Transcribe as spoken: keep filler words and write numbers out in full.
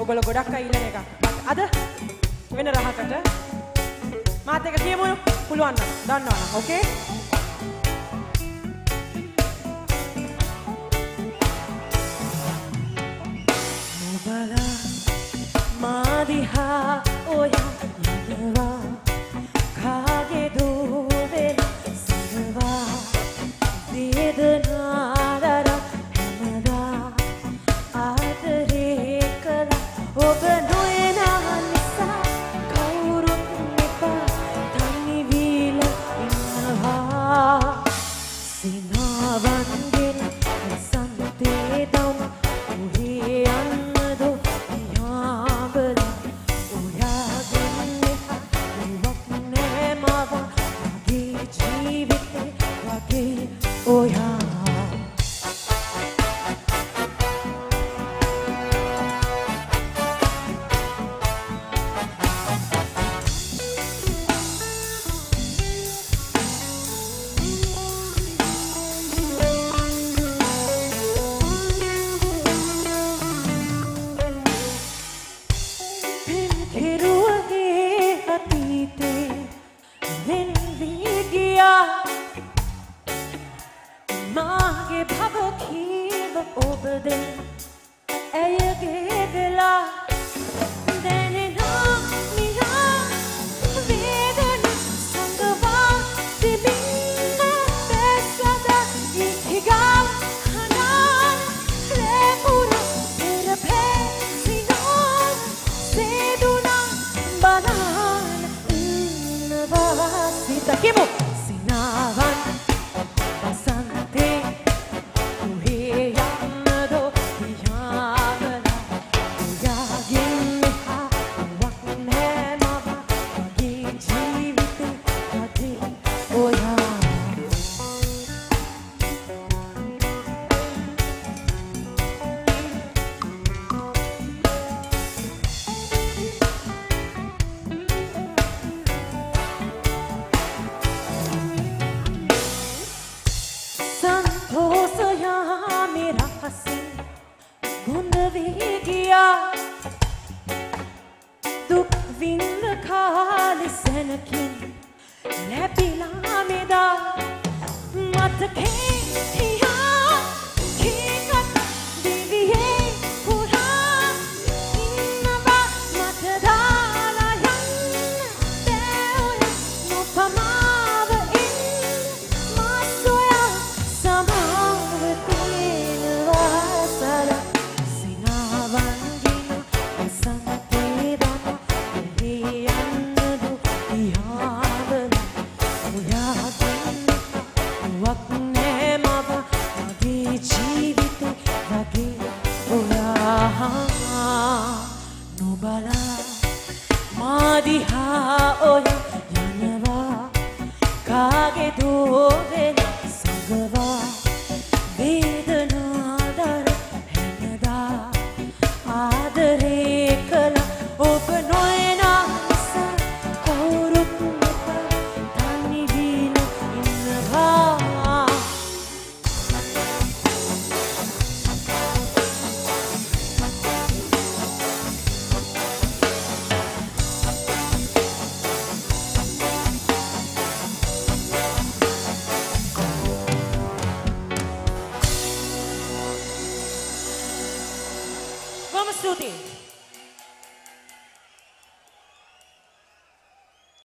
ඕගොල්ලෝ ගොඩක් අය ඉල්ලන එකක්. අද වෙන රහකට මාත් එක කියමු පුළුවන් නම් දන්නවා නම් ඕකේ. නුඹලා මාදිහා ඔයා යනවා කාගේ දෝවෙල සිනවා වේදනාදර හැමදා ආදරේ කළා ඔබ නොයන නිසා කවුරුත් එපා තනි වීලා ඉන්නවා සිනාවන්ගෙන් සන්තේ දම් උහේ යන්නද යාබල ඔයාගෙන් එහා වක් නෑ මව මගේ ජීවිතේ වගේ ඔයා කෙරුවගේ අතීතේ වෙන් වී ගියා මාගේ භව කීව ඔබද ඇයගේ වෙලා දැනෙනා මියා වේදන සංගවා තිබින්න බැස්සද ඉහිගා හනාන් ලැබුණ පෙරපේ සිනෝන් සේදුනා බලන්න ඉන්නවා සිත කිමු සිනාවන් වසන්තේ උහේ යන්නදෝ පියාවලා ඔයාගෙන් එහා වක් නෑ මව මගේ ජීවිතේ වගේ ඔයා संतोषया मेरा हसी गुंद वी गया दुख विंद खाली सनकी लैपिला मेदा मत के हिया खीकत दिविये पुरा इन्नवा मत दाला यन्न देवल नुपमाव इन मासोया සමාවතේනවා සර සිනාවන්ගින වසන්තේදම උහේ යන්නදු පියාවල ඔයාගෙන් වක් නෑ මව මගේ ජීවිතේ වගේ ඔයා නුඹලා මාදිහා ඔයා යනවා කාගේ දෝවෙල සගවා වේදනාදර හැමදා ආදරේ කළා ඔබ නොයන නිසා කවුරුත් එපා තනි වීලා ඉන්නවා Vamos, Tuti!